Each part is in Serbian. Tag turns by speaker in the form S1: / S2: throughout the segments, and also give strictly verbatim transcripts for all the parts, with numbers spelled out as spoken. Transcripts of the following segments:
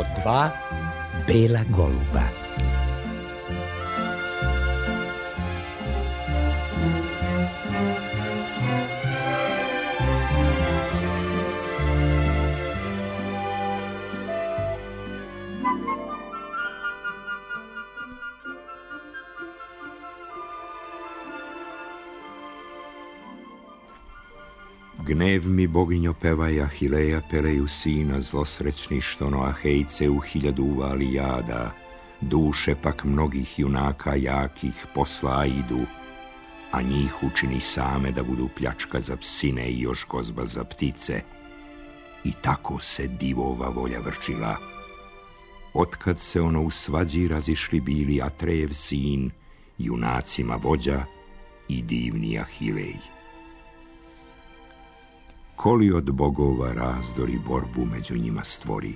S1: Kod dva bela goluba.
S2: Gnev mi, boginjo, pevaj, Ahileja, peleju sina, zlosrećni štono Ahejce u hiljadu uvali jada, duše pak mnogih junaka jakih posla idu, a njih učini same da budu pljačka za psine i još gozba za ptice. I tako se divova volja vrčila. Otkad se ono u svađi razišli bili Atrejev sin, junacima vođa i divni Ahilej. Koli od bogova razdori borbu među njima stvori.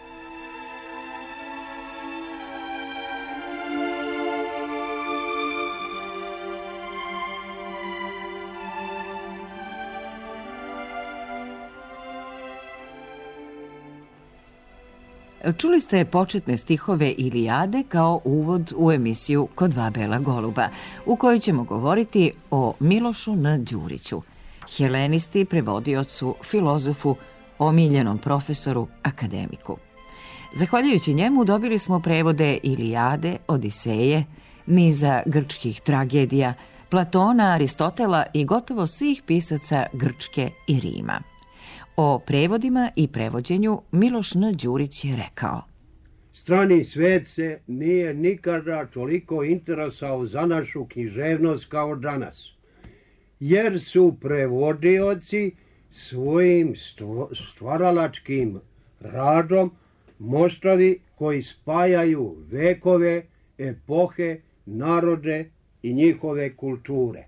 S3: Čuli ste početne stihove Ilijade kao uvod u emisiju Kod dva bela goluba, u kojoj ćemo govoriti o Milošu N. Đuriću, helenisti, prevodiocu, filozofu, omiljenom profesoru, akademiku. Zahvaljujući njemu dobili smo prevode Ilijade, Odiseje, niza grčkih tragedija, Platona, Aristotela i gotovo svih pisaca Grčke i Rima. O prevodima i prevođenju Miloš N. Đurić je rekao:
S4: Strani svet se nije nikada toliko interesao za našu književnost kao danas, jer su prevodioci svojim stvaralačkim radom mostovi koji spajaju vekove, epohe, narode i njihove kulture.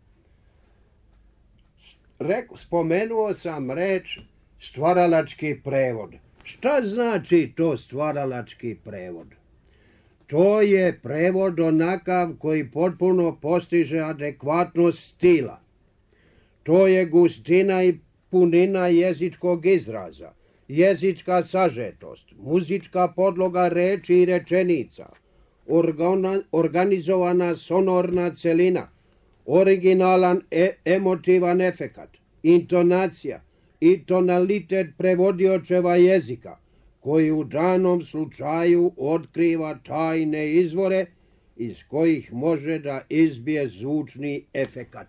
S4: Rek, spomenuo sam reč stvaralački prevod. Šta znači to stvaralački prevod? To je prevod onakav koji potpuno postiže adekvatnost stila. To je gustina i punina jezičkog izraza, jezička sažetost, muzička podloga reči i rečenica, organa, organizovana sonorna celina, originalan e emotivan efekat, intonacija i tonalitet prevodiočeva jezika, koji u danom slučaju otkriva tajne izvore iz kojih može da izbije zvučni efekat.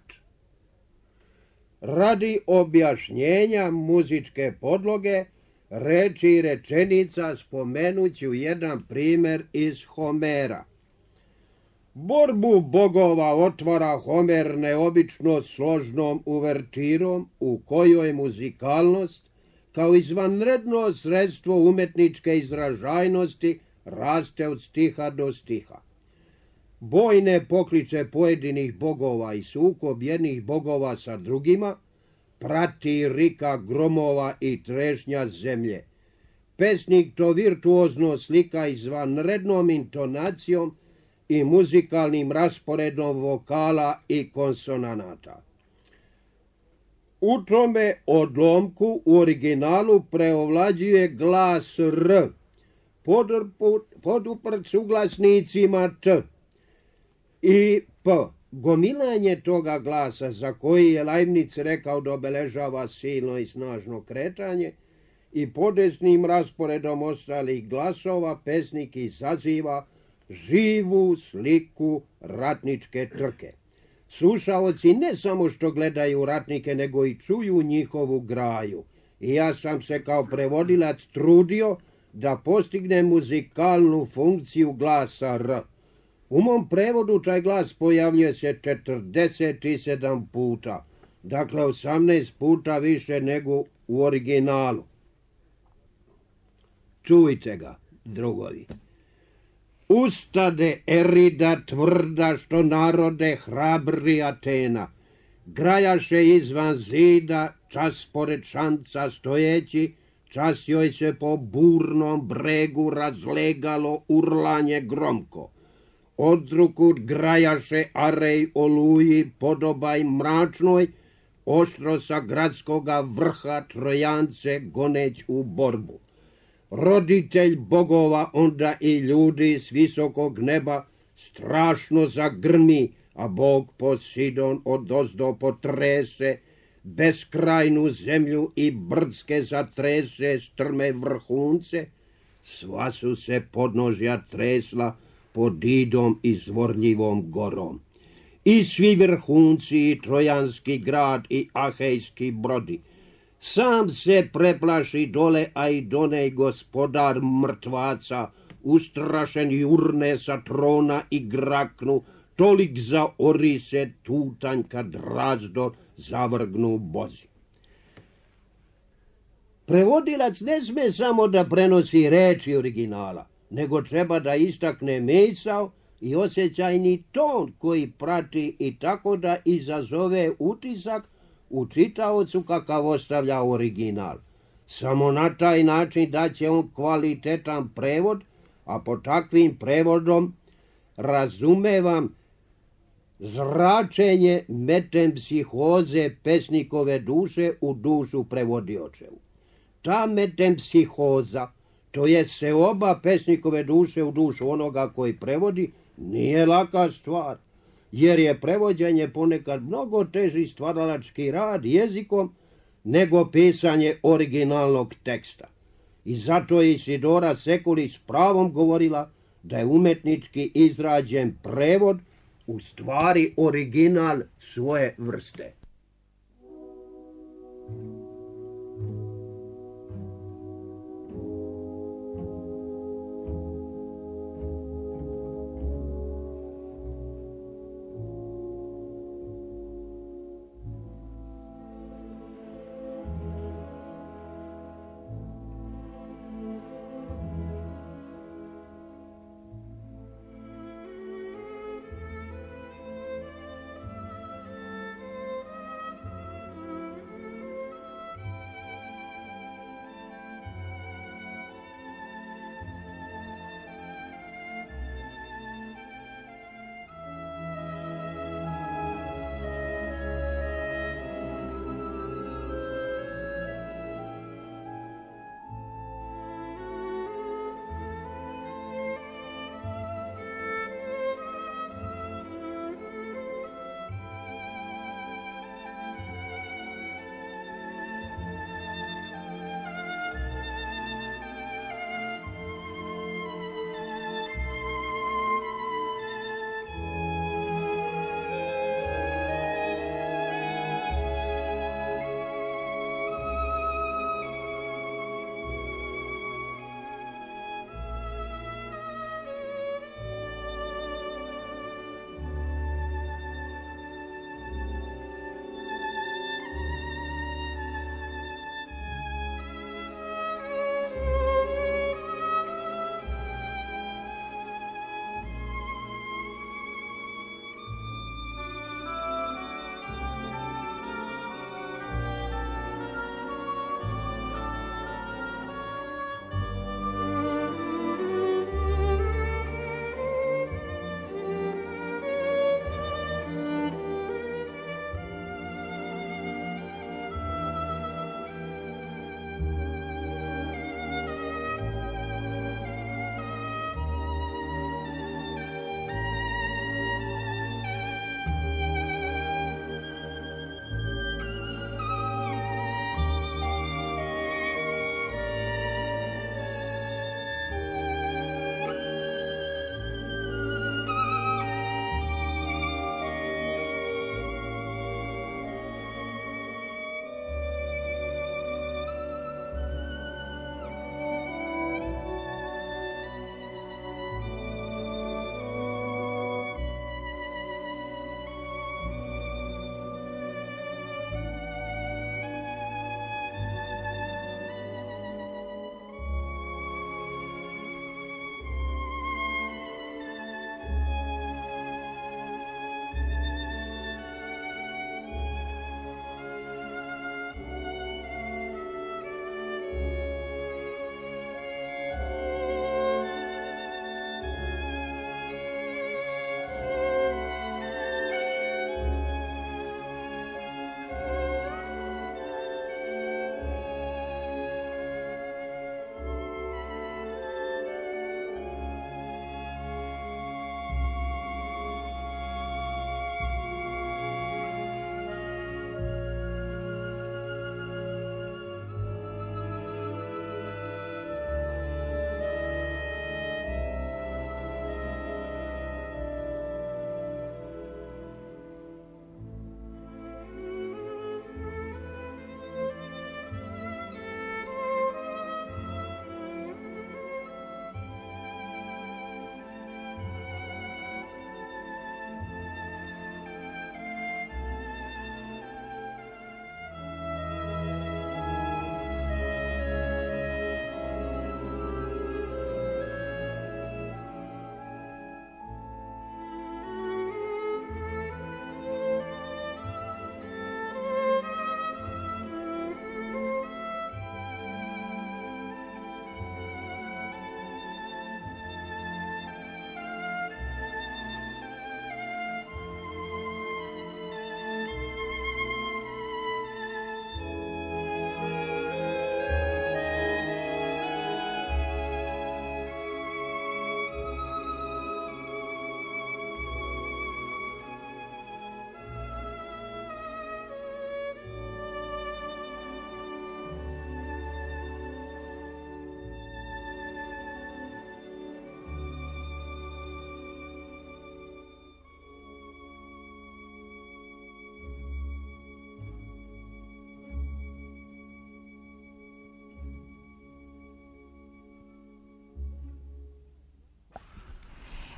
S4: Radi objašnjenja muzičke podloge, reči i rečenica spomenut ću jedan primjer iz Homera. Borbu bogova otvara Homer neobično složnom uvertirom u kojoj muzikalnost kao izvanredno sredstvo umetničke izražajnosti raste od stiha do stiha. Bojne pokliče pojedinih bogova i sukob jednih bogova sa drugima prati rika gromova i trešnja zemlje. Pesnik to virtuozno slika izvanrednom intonacijom i muzikalnim rasporedom vokala i konsonanata. U tome odlomku u originalu preovlađuje glas R, poduprt suglasnicima T i P. Gomilanje toga glasa, za koji je Leibniz rekao da obeležava silno i snažno kretanje, i podesnim rasporedom ostalih glasova pesnik izaziva živu sliku ratničke trke. Slušaoci ne samo što gledaju ratnike, nego i čuju njihovu graju. I ja sam se kao prevodilac trudio da postigne muzikalnu funkciju glasa R. U mom prevodu taj glas pojavljuje se četrdeset sedam puta, dakle osamnaest puta više nego u originalu. Čujte ga, drugovi. Ustade erida tvrda što narode hrabri Atena, grajaše izvan zida, čas pored šanca stojeći, čas joj se po burnom bregu razlegalo urlanje gromko. Odrukud grajaše arej oluji podobaj mračnoj, oštro sa gradskoga vrha Trojance goneć u borbu. roditelj bogova, onda i ljudi s visokog neba, strašno zagrmi, a Bog Posidon odozdo potrese, beskrajnu zemlju i brdske zatrese, strme vrhunce, sva su se podnožja tresla pod Idom i zvorljivom gorom. I svi vrhunci, i trojanski grad, i ahejski brodi. Sam se preplaši dole, a i donej gospodar mrtvaca, ustrašen jurne sa trona i graknu, tolik za orise tutanj kad razdo zavrgnu bozi. Prevodilac ne sme samo da prenosi reči originala, nego treba da istakne misao i osjećajni ton koji prati i tako da izazove utisak u čitaocu kakav ostavlja original. Samo na taj način da će on kvalitetan prevod, a po takvim prevodom razumevam zračenje metempsihoze pesnikove duše u dušu prevodiočevu. Ta metempsihoza, to je seoba pesnikove duše u dušu onoga koji prevodi, nije laka stvar, jer je prevođenje ponekad mnogo teži stvaralački rad jezikom nego pisanje originalnog teksta. I zato je Isidora Sekuli s pravom govorila da je umetnički izrađen prevod u stvari original svoje vrste.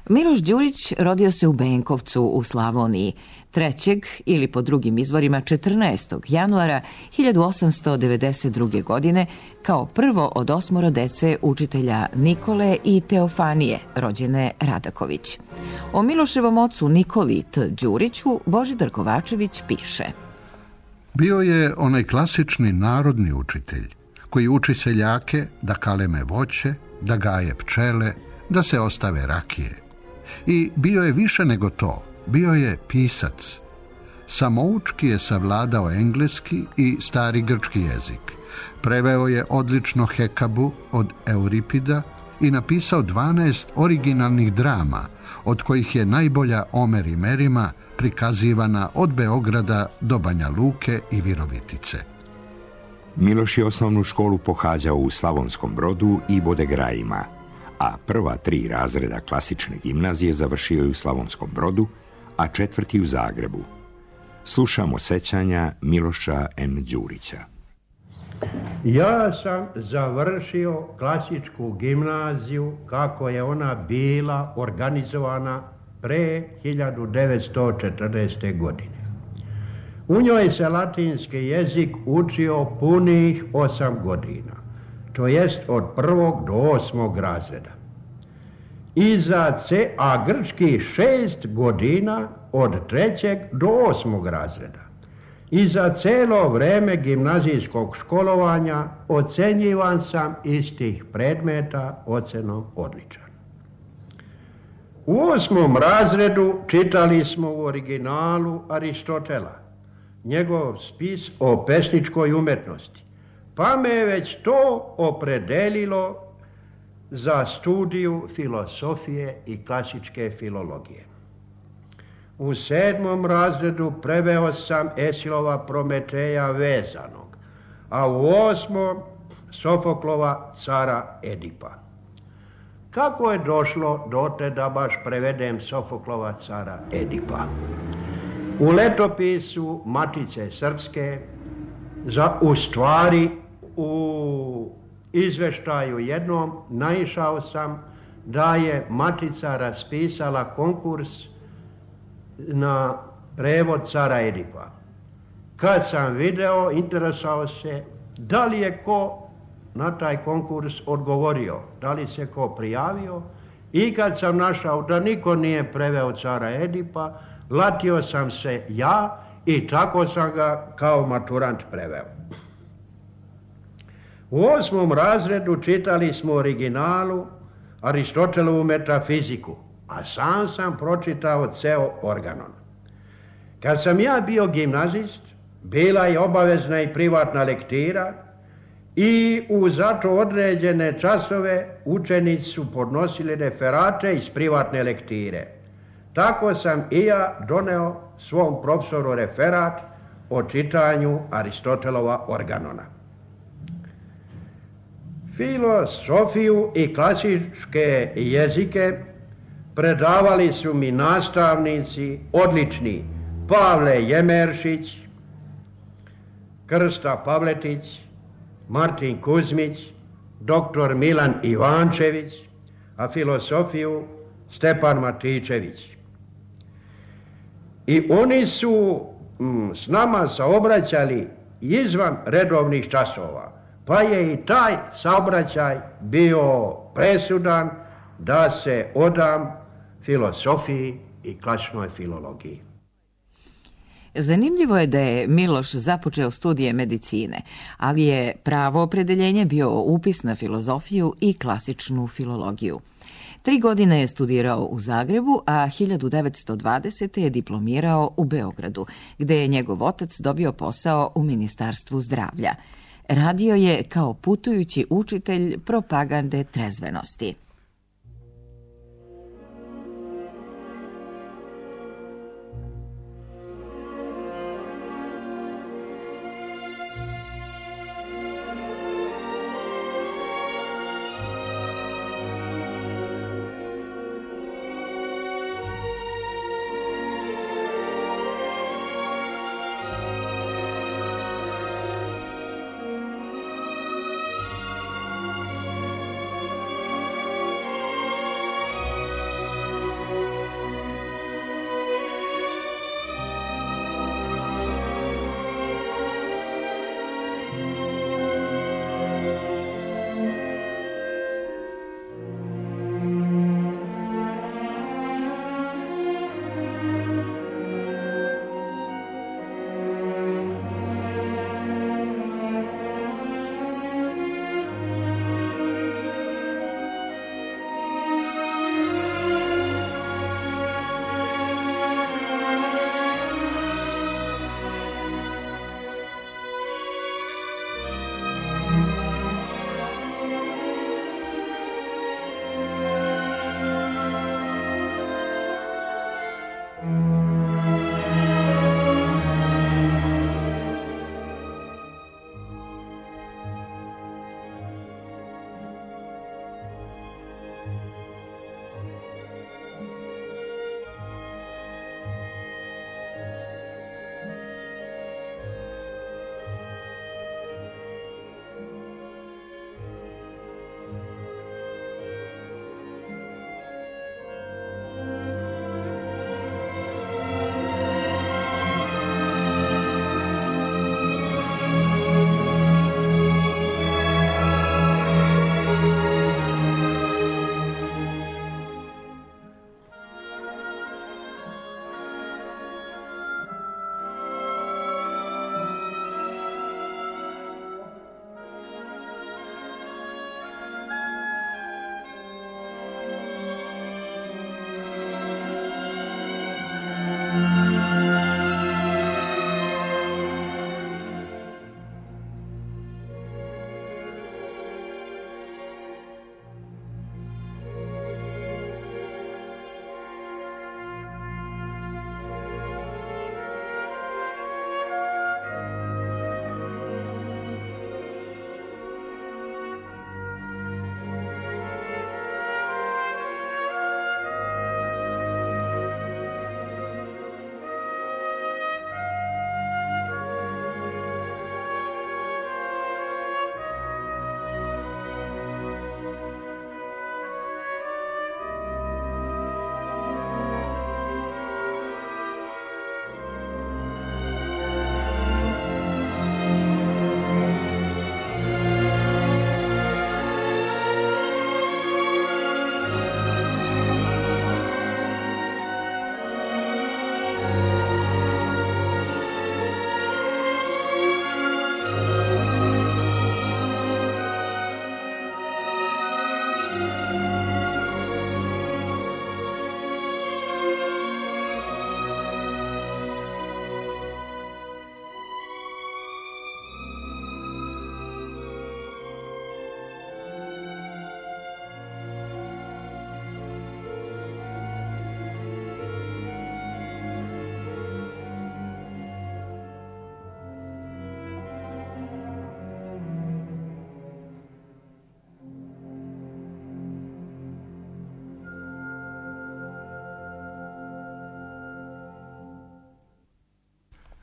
S3: Miloš Đurić rodio se u Benkovcu u Slavoniji trećeg ili po drugim izvorima četrnaestog januara hiljadu osamsto devedeset druge. godine kao prvo od osmoro dece učitelja Nikole i Teofanije, rođene Radaković. O Miloševom ocu Nikoli T. Đuriću Božidar Kovačević piše:
S5: Bio je onaj klasični narodni učitelj koji uči seljake da kaleme voće, da gaje pčele, da se ostave rakije. I bio je više nego to, bio je pisac. Samoučki je savladao engleski i stari grčki jezik. Preveo je odlično Hekabu od Euripida i napisao dvanaest originalnih drama, od kojih je najbolja Omer i Merima prikazivana od Beograda do Banja Luke i Virovitice.
S2: Miloš je osnovnu školu pohađao u Slavonskom Brodu i Bodegrajima, a prva tri razreda klasične gimnazije završio je u Slavonskom Brodu, a četvrti u Zagrebu. Slušamo sećanja Miloša M. Đurića.
S4: Ja sam završio klasičku gimnaziju kako je ona bila organizovana pre hiljadu devetsto četrnaeste. godine. U njoj se latinski jezik učio punih osam godina, to jest od prvog do osmog razreda. Iza C, a grčki šest godina od trećeg do osmog razreda. I za cijelo vreme gimnazijskog školovanja ocenjivan sam iz tih predmeta ocenom odličan. U osmom razredu čitali smo u originalu Aristotela, njegov spis o pesničkoj umetnosti, pa me već to opredelilo za studiju filosofije i klasičke filologije. U sedmom razredu preveo sam Esilova Prometeja vezanog, a u osmom Sofoklova Cara Edipa. Kako je došlo dotle da baš prevedem Sofoklova Cara Edipa? U letopisu Matice Srpske, za, u stvari u izveštaju jednom naišao sam da je Matica raspisala konkurs na prevod Cara Edipa. Kad sam video, interesao se da li je ko na taj konkurs odgovorio, da li se ko prijavio, i kad sam našao da niko nije preveo Cara Edipa, latio sam se ja i tako sam ga kao maturant preveo. U osmom razredu čitali smo originalu Aristotelovu metafiziku, a sam sam pročitao ceo Organon. Kad sam ja bio gimnazist, bila je obavezna i privatna lektira i u zato određene časove učenici su podnosili referate iz privatne lektire. Tako sam i ja doneo svom profesoru referat o čitanju Aristotelova Organona. Filosofiju i klasičke jezike predavali su mi nastavnici odlični Pavle Jemeršić, Krsta Pavletić, Martin Kuzmić, doktor Milan Ivančević, a filosofiju Stepan Matičević. I oni su mm, s nama saobraćali izvan redovnih časova, pa je i taj saobraćaj bio presudan da se odam filosofiji i klasičnoj filologiji.
S3: Zanimljivo je da je Miloš započeo studije medicine, ali je pravo opredeljenje bio upis na filozofiju i klasičnu filologiju. Tri godine je studirao u Zagrebu, a hiljadu devetsto dvadesete. je diplomirao u Beogradu, gde je njegov otac dobio posao u Ministarstvu zdravlja. Radio je kao putujući učitelj propagande trezvenosti.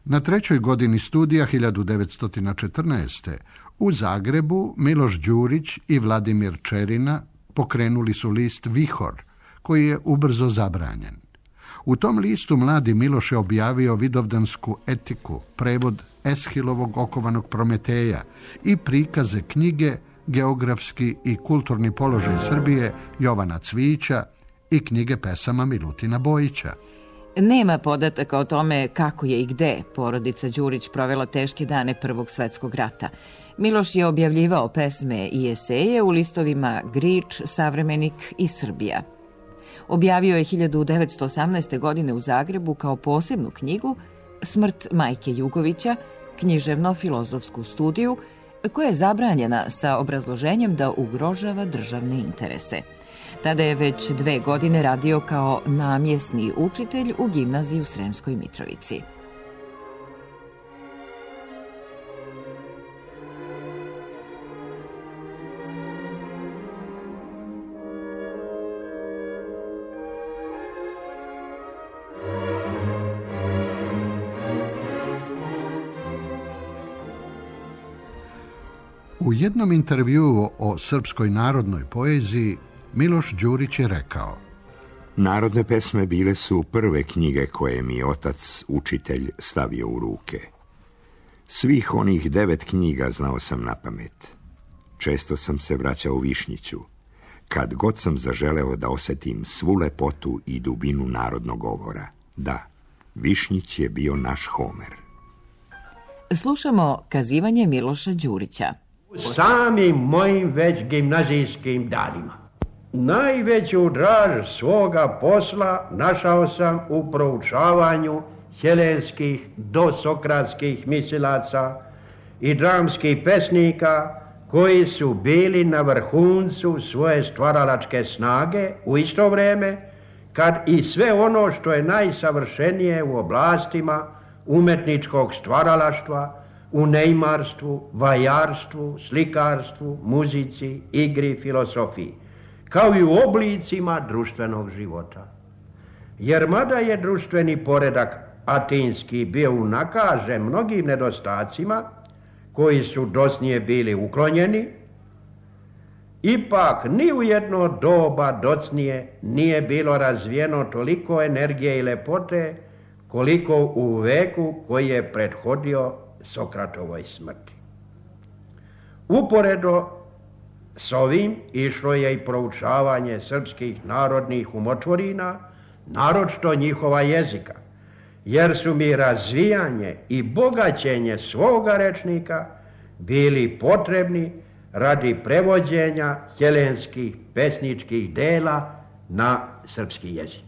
S5: Na trećoj godini studija hiljadu devetsto četrnaeste. u Zagrebu Miloš Đurić i Vladimir Čerina pokrenuli su list Vihor, koji je ubrzo zabranjen. U tom listu mladi Miloš je objavio vidovdansku etiku, prevod Eshilovog okovanog Prometeja i prikaze knjige Geografski i kulturni položaj Srbije Jovana Cvijića i knjige pesama Milutina Bojića.
S3: Nema podataka o tome kako je i gde porodica Đurić provela teške dane Prvog svetskog rata. Miloš je objavljivao pesme i eseje u listovima Grič, Savremenik i Srbija. Objavio je hiljadu devetsto osamnaeste. godine u Zagrebu kao posebnu knjigu Smrt majke Jugovića, književno-filozofsku studiju, koja je zabranjena sa obrazloženjem da ugrožava državne interese. Tada je već dve godine radio kao namjesni učitelj u gimnaziji u Sremskoj Mitrovici.
S5: U jednom intervjuu o srpskoj narodnoj poeziji Miloš Đurić je rekao:
S2: Narodne pesme bile su prve knjige koje mi otac, učitelj, stavio u ruke. Svih onih devet knjiga znao sam na pamet. Često sam se vraćao u Višnjiću, kad god sam zaželeo da osjetim svu lepotu i dubinu narodnog govora. Da, Višnjić je bio naš Homer.
S3: Slušamo kazivanje Miloša Đurića.
S4: U samim mojim već gimnazijskim danima najveću draž svoga posla našao sam u proučavanju helenskih dosokratskih mislilaca i dramskih pesnika koji su bili na vrhuncu svoje stvaralačke snage u isto vrijeme kad i sve ono što je najsavršenije u oblastima umetničkog stvaralaštva, u neimarstvu, vajarstvu, slikarstvu, muzici, igri, filosofiji, kao i u oblicima društvenog života. Jer mada je društveni poredak atinski bio unakažen mnogim nedostacima, koji su dosnije bili uklonjeni, ipak ni u jedno doba docnije nije bilo razvijeno toliko energije i lepote koliko u veku koji je prethodio Sokratovoj smrti. Uporedo s ovim išlo je i proučavanje srpskih narodnih umotvorina, naročito njihova jezika, jer su mi razvijanje i bogaćenje svoga rečnika bili potrebni radi prevođenja helenskih pesničkih dela na srpski jezik.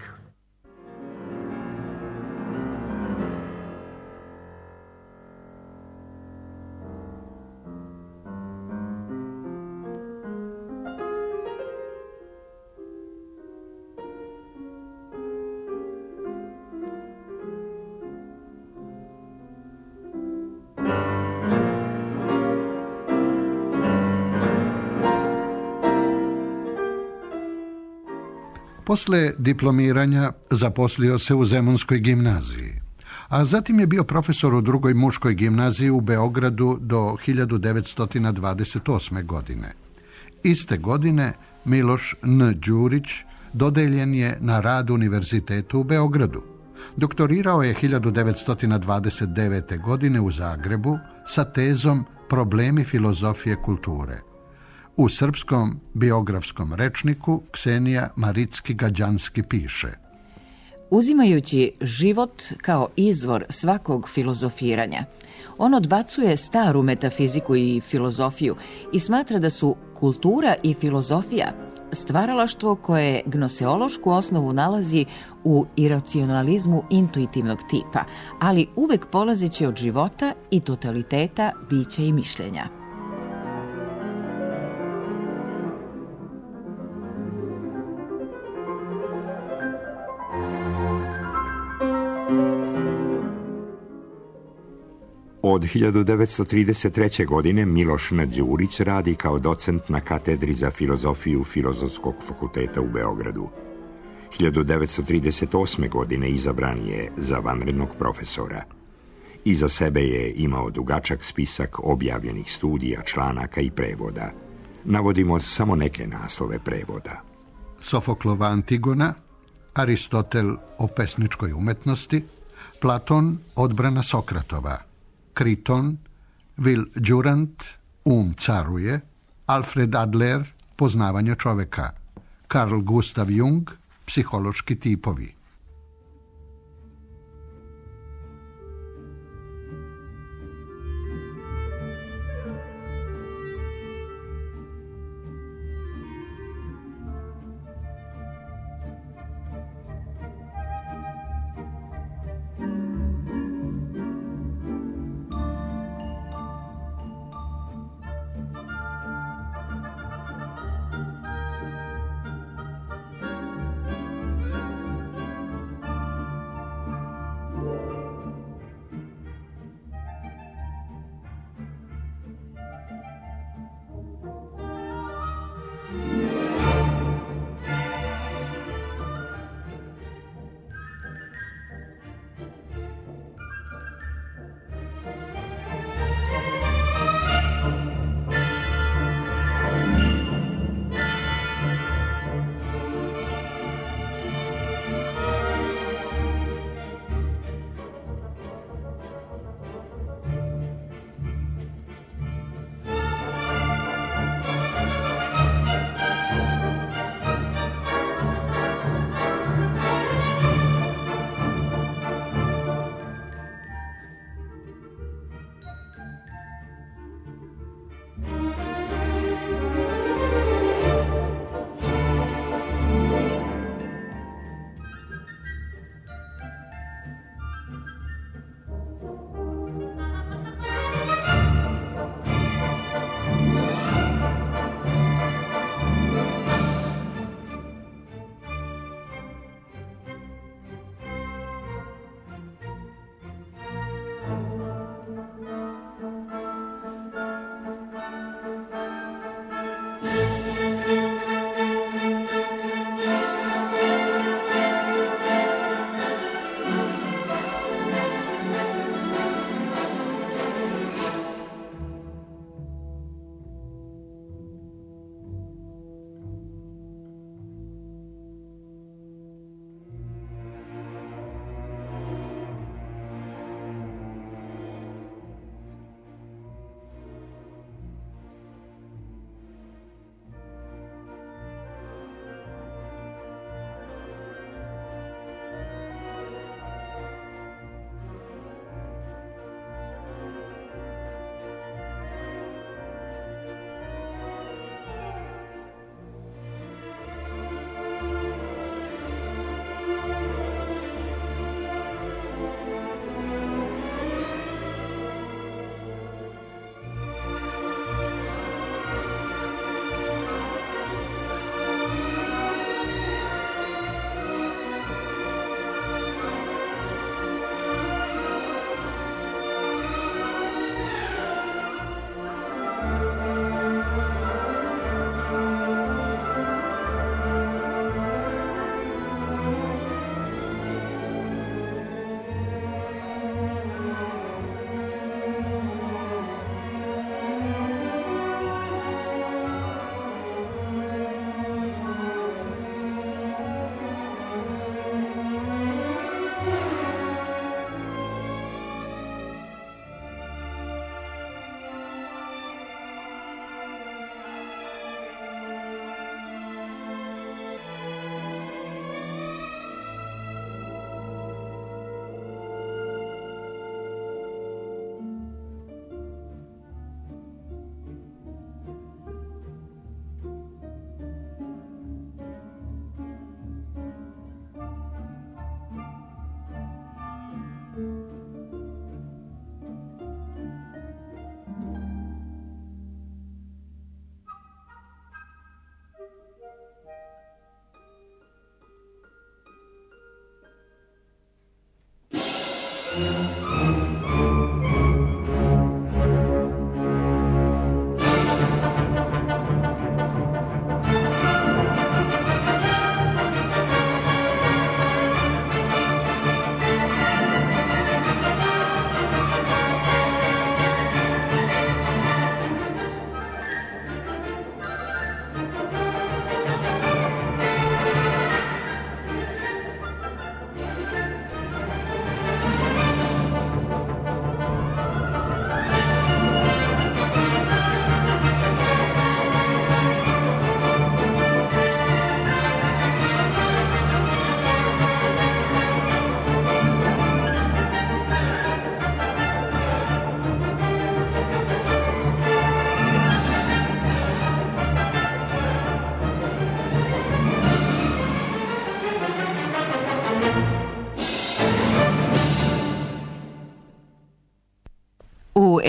S5: Posle diplomiranja zaposlio se u Zemunskoj gimnaziji, a zatim je bio profesor u drugoj muškoj gimnaziji u Beogradu do hiljadu devetsto dvadeset osme. godine. Iste godine Miloš N. Đurić dodeljen je na rad Univerzitetu u Beogradu. Doktorirao je hiljadu devetsto dvadeset devete. godine u Zagrebu sa tezom Problemi filozofije kulture. U srpskom biografskom rečniku Ksenija Maricki-Gađanski piše:
S3: Uzimajući život kao izvor svakog filozofiranja, on odbacuje staru metafiziku i filozofiju i smatra da su kultura i filozofija stvaralaštvo koje gnoseološku osnovu nalazi u iracionalizmu intuitivnog tipa, ali uvek polazeći od života i totaliteta bića i mišljenja.
S2: Od hiljadu devetsto trideset treće. godine Miloš N. Đurić radi kao docent na katedri za filozofiju Filozofskog fakulteta u Beogradu. hiljadu devetsto trideset osme. godine izabran je za vanrednog profesora. Iza sebe je imao dugačak spisak objavljenih studija, članaka i prevoda. Navodimo samo neke naslove prevoda.
S5: Sofoklova Antigona, Aristotel o pesničkoj umetnosti, Platon, odbrana Sokratova, Kriton, Will Durant, Um caruje, Alfred Adler, poznavanje čoveka, Carl Gustav Jung, psihološki tipovi.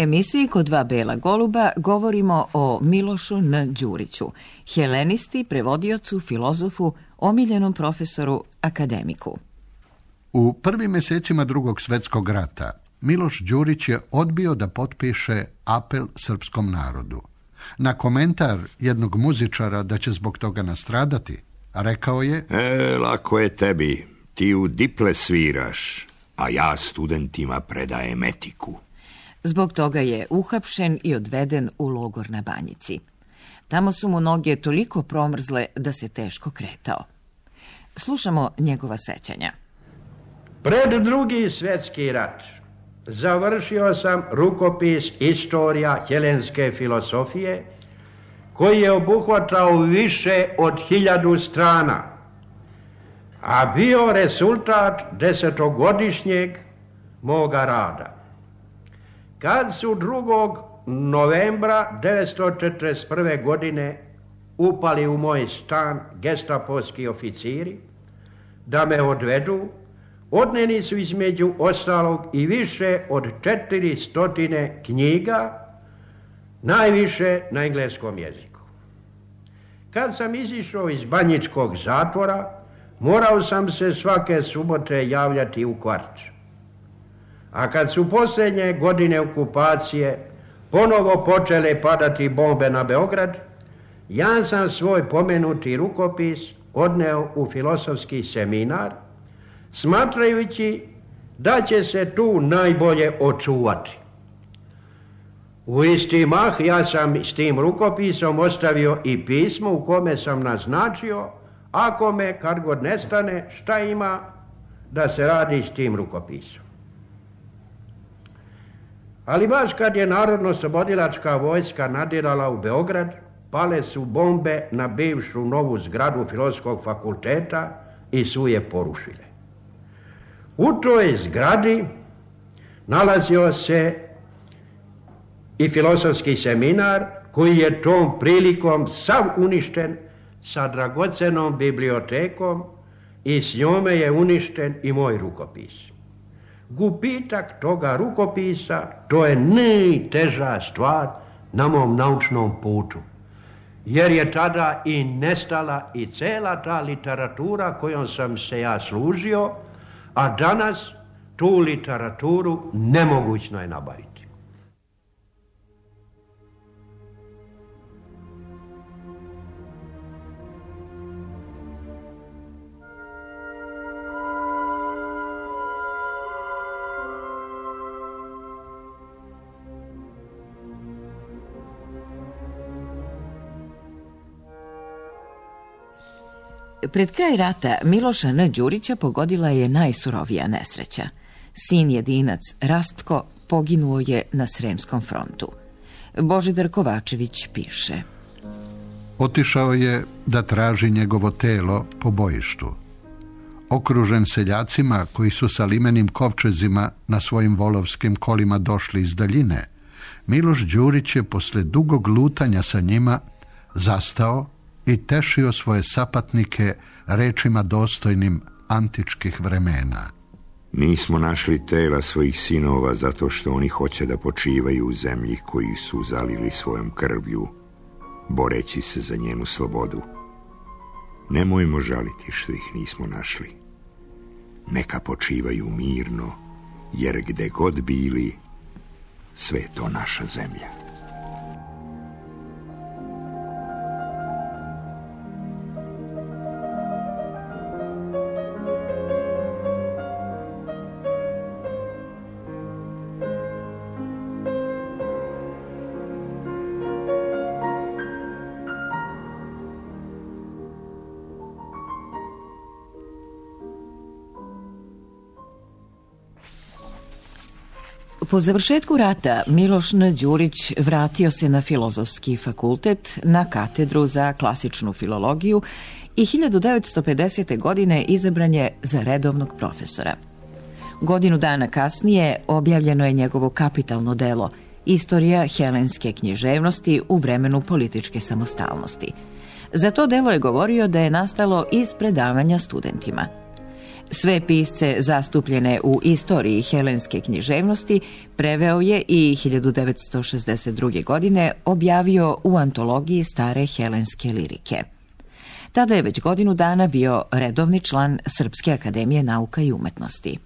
S3: emisiji Kod dva bela goluba govorimo o Milošu N. Đuriću, helenisti, prevodiocu, filozofu, omiljenom profesoru, akademiku.
S5: U prvim mjesecima Drugog svjetskog rata Miloš Đurić je odbio da potpiše apel srpskom narodu. Na komentar jednog muzičara da će zbog toga nastradati, rekao je:
S2: E, lako je tebi, ti u diple sviraš, a ja studentima predajem etiku.
S3: Zbog toga je uhapšen i odveden u logor na Banjici. Tamo su mu noge toliko promrzle da se teško kretao. Slušamo njegova sećanja.
S4: Pred Drugi svjetski rat završio sam rukopis Istorija helenske filosofije, koji je obuhvatao više od hiljadu strana, a bio rezultat desetogodišnjeg moga rada. Kad su drugog novembra devetsto četrdeset prve. godine upali u moj stan gestapovski oficiri da me odvedu, odneni su između ostalog i više od četiri stotine knjiga, najviše na engleskom jeziku. Kad sam izišao iz banjičkog zatvora, morao sam se svake subote javljati u kvart. A kad su posljednje godine okupacije ponovo počele padati bombe na Beograd, ja sam svoj pomenuti rukopis odneo u filozofski seminar, smatrajući da će se tu najbolje očuvati. U isti mah ja sam s tim rukopisom ostavio i pismo u kome sam naznačio, ako me kad god nestane, šta ima da se radi s tim rukopisom. Ali baš kad je Narodno-oslobodilačka vojska nadirala u Beograd, pale su bombe na bivšu novu zgradu Filozofskog fakulteta i su je porušile. U toj zgradi nalazio se i filozofski seminar, koji je tom prilikom sav uništen sa dragocenom bibliotekom, i s njome je uništen i moj rukopis. Gubitak toga rukopisa, to je najteža stvar na mom naučnom putu, jer je tada i nestala i cela ta literatura kojom sam se ja služio, a danas tu literaturu nemogućno je nabaviti.
S3: Pred kraj rata Miloša N. Đurića pogodila je najsurovija nesreća. Sin jedinac Rastko poginuo je na Sremskom frontu. Božidar Kovačević piše:
S5: Otišao je da traži njegovo telo po bojištu. Okružen seljacima koji su sa limenim kovčezima na svojim volovskim kolima došli iz daljine, Miloš Đurić je posle dugog lutanja sa njima zastao i tešio svoje sapatnike rečima dostojnim antičkih vremena.
S2: Nismo našli tela svojih sinova zato što oni hoće da počivaju u zemlji koju su zalili svojom krvlju, boreći se za njenu slobodu. Nemojmo žaliti što ih nismo našli. Neka počivaju mirno, jer gde god bili, sve je to naša zemlja.
S3: Po završetku rata Miloš N. Đurić vratio se na Filozofski fakultet, na katedru za klasičnu filologiju i hiljadu devetsto pedesete. godine izabran je za redovnog profesora. Godinu dana kasnije objavljeno je njegovo kapitalno delo Istorija helenske književnosti u vremenu političke samostalnosti. Za to delo je govorio da je nastalo iz predavanja studentima. Sve pisce zastupljene u istoriji helenske književnosti preveo je i hiljadu devetsto šezdeset druge. godine objavio u antologiji stare helenske lirike. Tada je već godinu dana bio redovni član Srpske akademije nauka i umetnosti.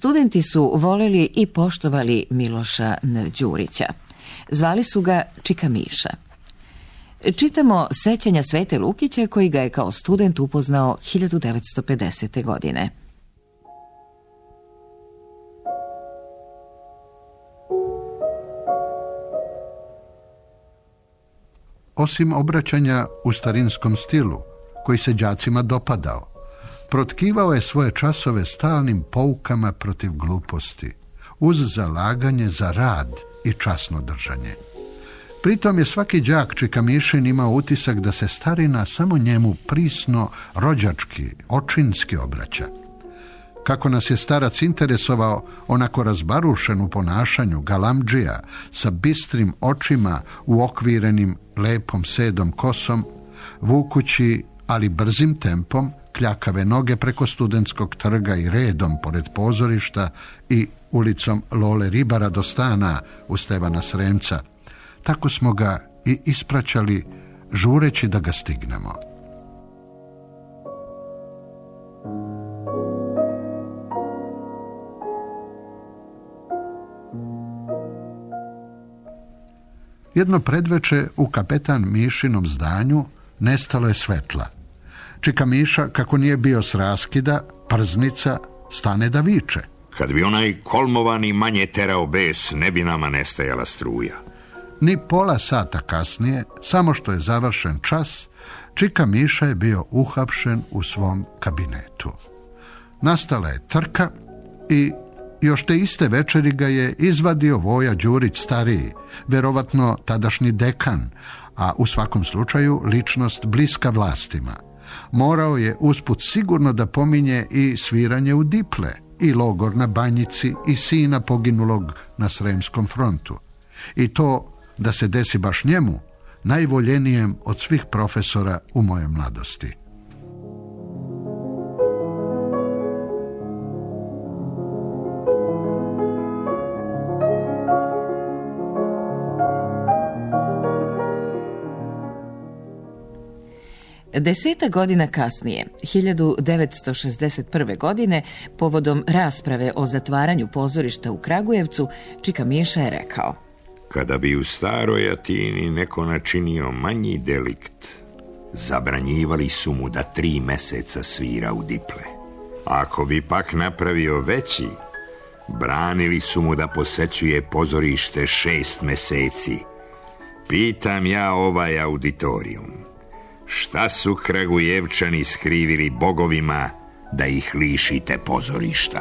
S3: Studenti su voleli i poštovali Miloša N. Đurića. Zvali su ga Čika Miša. Čitamo sećanja Svete Lukića koji ga je kao student upoznao hiljadu devetsto pedesete. godine.
S5: Osim obraćanja u starinskom stilu, koji se đacima dopadao, protkivao je svoje časove stalnim poukama protiv gluposti, uz zalaganje za rad i časno držanje. Pritom je svaki đak Čika Mišin imao utisak da se starina samo njemu prisno, rođački, očinski obraća. Kako nas je starac interesovao, onako razbarušen u ponašanju, galamdžija, sa bistrim očima, uokvirenim lepom sedom kosom, vukući, ali brzim tempom, kljakave noge preko studentskog trga i redom pored pozorišta i ulicom Lole Ribara do stana u Stevana Sremca. Tako smo ga i ispraćali, žureći da ga stignemo. Jedno predveče u kapetan Mišinom zdanju nestalo je svetla. Čika Miša, kako nije bio s raskida, prznica, stane da viče.
S2: Kad bi onaj kolmovani manje terao bes, ne bi nama nestajala struja.
S5: Ni pola sata kasnije, samo što je završen čas, Čika Miša je bio uhapšen u svom kabinetu. Nastala je trka i još te iste večeri ga je izvadio Voja Đurić stariji, verovatno tadašnji dekan, a u svakom slučaju ličnost bliska vlastima. Morao je usput sigurno da pominje i sviranje u Diple, i logor na Banjici, i sina poginulog na Sremskom frontu. I to da se desi baš njemu, najvoljenijem od svih profesora u mojoj mladosti.
S3: Deseta godina kasnije, hiljadu devetsto šezdeset prve. godine, povodom rasprave o zatvaranju pozorišta u Kragujevcu, Čika Miša je rekao:
S2: Kada bi u staroj Atini neko načinio manji delikt, zabranjivali su mu da tri meseca svira u Diple. Ako bi pak napravio veći, branili su mu da posećuje pozorište šest meseci. Pitam ja ovaj auditorijum, šta su Kragujevčani skrivili bogovima da ih lišite pozorišta?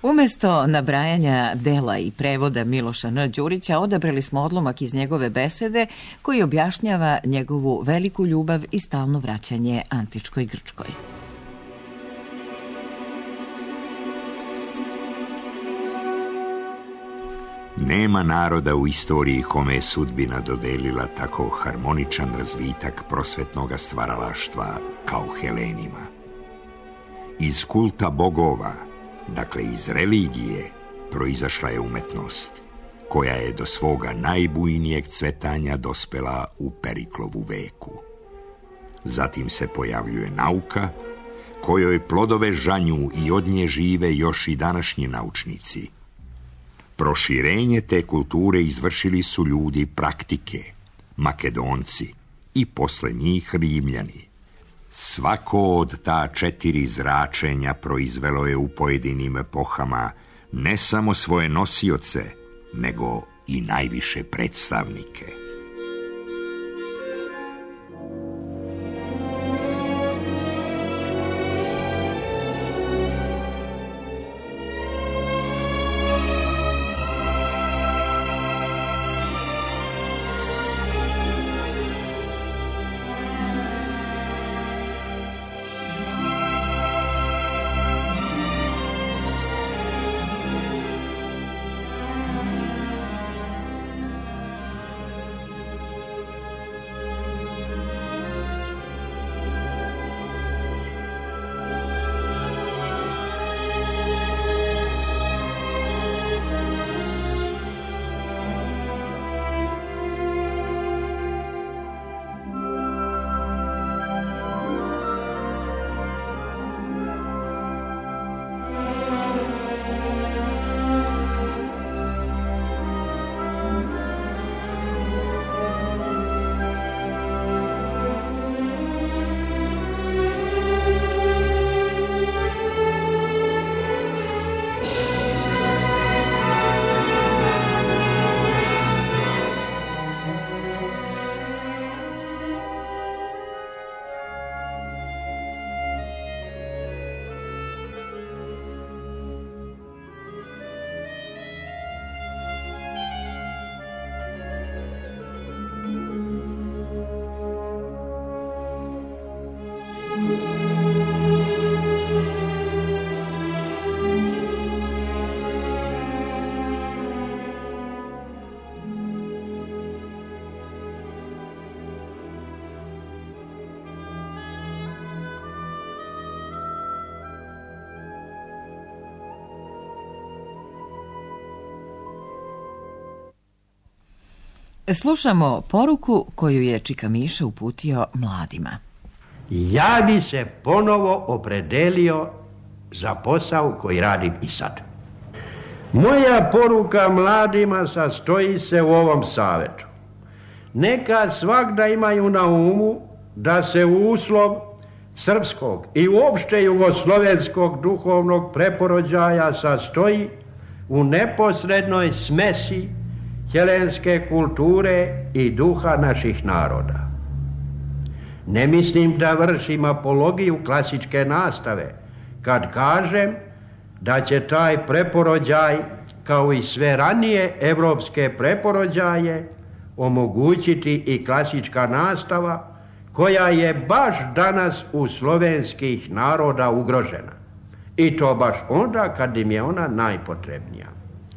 S3: Umesto nabrajanja dela i prevoda Miloša N. Đurića odabrali smo odlomak iz njegove besede koji objašnjava njegovu veliku ljubav i stalno vraćanje antičkoj Grčkoj.
S2: Nema naroda u istoriji kome je sudbina dodelila tako harmoničan razvitak prosvetnoga stvaralaštva kao Helenima. Iz kulta bogova, dakle iz religije, proizašla je umetnost, koja je do svoga najbujnijeg cvetanja dospela u Periklovu veku. Zatim se pojavljuje nauka, kojoj plodove žanju i od nje žive još i današnji naučnici. Proširenje te kulture izvršili su ljudi praktike, Makedonci i posle njih Rimljani. Svako od ta četiri zračenja proizvelo je u pojedinim epohama ne samo svoje nosioce, nego i najviše predstavnike.
S3: Slušamo poruku koju je Čika Miša uputio mladima.
S4: Ja bi se ponovo opredelio za posao koji radim i sad. Moja poruka mladima sastoji se u ovom savetu. Neka svagda imaju na umu da se uslov srpskog i uopšte jugoslovenskog duhovnog preporođaja sastoji u neposrednoj smesi helenske kulture i duha naših naroda. Ne mislim da vršim apologiju klasičke nastave kad kažem da će taj preporođaj, kao i sve ranije evropske preporođaje, omogućiti i klasička nastava koja je baš danas u slovenskih naroda ugrožena. I to baš onda kad im je ona najpotrebnija.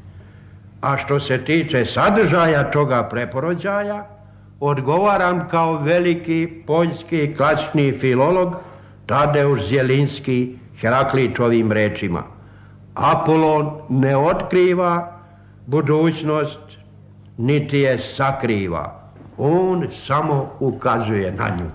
S4: A što se tiče sadržaja toga preporođaja, odgovaram kao veliki poljski klasični filolog Tadeusz Zielinski Heraklitovim rečima: Apolon ne otkriva budućnost, niti je sakriva. On samo ukazuje na nju.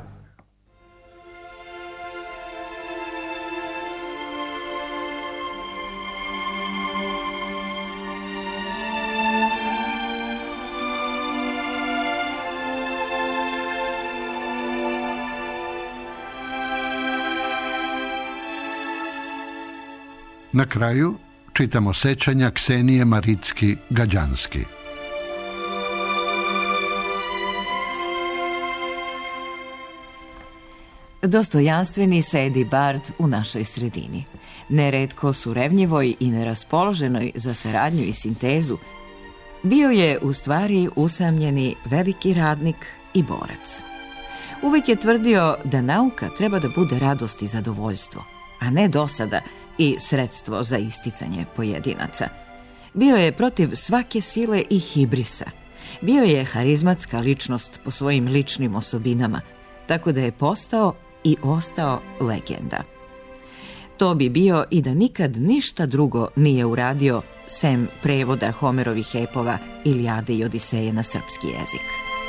S5: Na kraju čitamo sećanja Ksenije Maricki-Gađanski.
S3: dostojanstveni Sedi Bard u našoj sredini. Neretko surevnjivoj i neraspoloženoj za saradnju i sintezu, bio je u stvari usamljeni veliki radnik i borac. Uvijek je tvrdio da nauka treba da bude radost i zadovoljstvo, a ne dosada i sredstvo za isticanje pojedinaca. Bio je protiv svake sile i hibrisa. Bio je harizmatska ličnost po svojim ličnim osobinama, tako da je postao i ostao legenda. To bi bio i da nikad ništa drugo nije uradio sem prevoda Homerovih epova Ilijade i Odiseje na srpski jezik.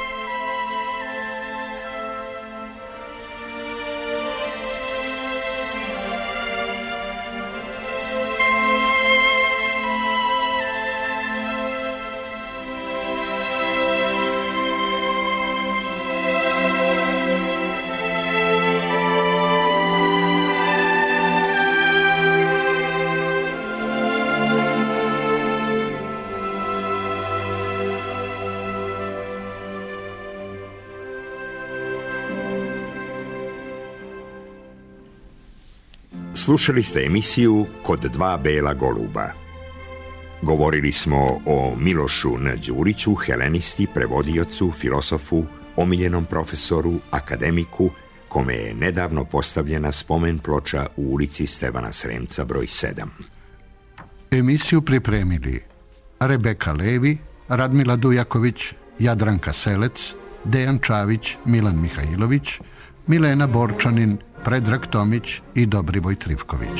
S2: Slušali ste emisiju Kod dva bela goluba. Govorili smo o Milošu N. Đuriću, helenisti, prevodiocu, filosofu, omiljenom profesoru, akademiku, kome je nedavno postavljena spomen ploča u ulici Stevana Sremca broj sedam.
S5: Emisiju pripremili Rebeka Levi, Radmila Dujaković, Jadranka Selec, Dejan Čavić, Milan Mihajlović, Milena Borčanin, Predrag Tomić i Dobrivoj Trivković.